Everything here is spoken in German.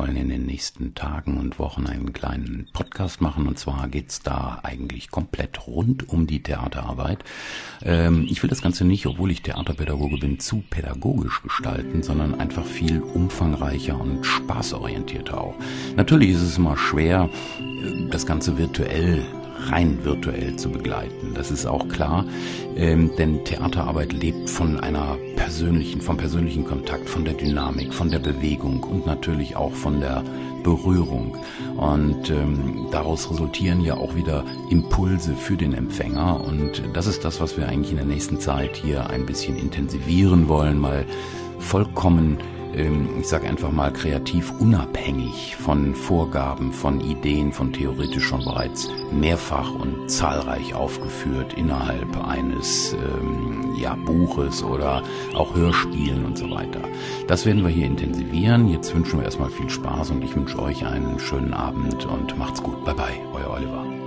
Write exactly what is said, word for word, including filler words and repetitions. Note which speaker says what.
Speaker 1: wollen in den nächsten Tagen und Wochen einen kleinen Podcast machen. Und zwar geht's da eigentlich komplett rund um die Theaterarbeit. Ähm, ich will das Ganze nicht, obwohl ich Theaterpädagoge bin, zu pädagogisch gestalten, sondern einfach viel umfangreicher und spaßorientierter auch. Natürlich ist es immer schwer, das Ganze virtuell rein virtuell zu begleiten. Das ist auch klar, ähm, denn Theaterarbeit lebt von einer persönlichen, vom persönlichen Kontakt, von der Dynamik, von der Bewegung und natürlich auch von der Berührung. Und ähm, daraus resultieren ja auch wieder Impulse für den Empfänger. Und das ist das, was wir eigentlich in der nächsten Zeit hier ein bisschen intensivieren wollen, mal vollkommen, ich sage einfach mal, kreativ unabhängig von Vorgaben, von Ideen, von theoretisch schon bereits mehrfach und zahlreich aufgeführt innerhalb eines ähm, ja, Buches oder auch Hörspielen und so weiter. Das werden wir hier intensivieren. Jetzt wünschen wir erstmal viel Spaß und ich wünsche euch einen schönen Abend und macht's gut. Bye bye, euer Oliver.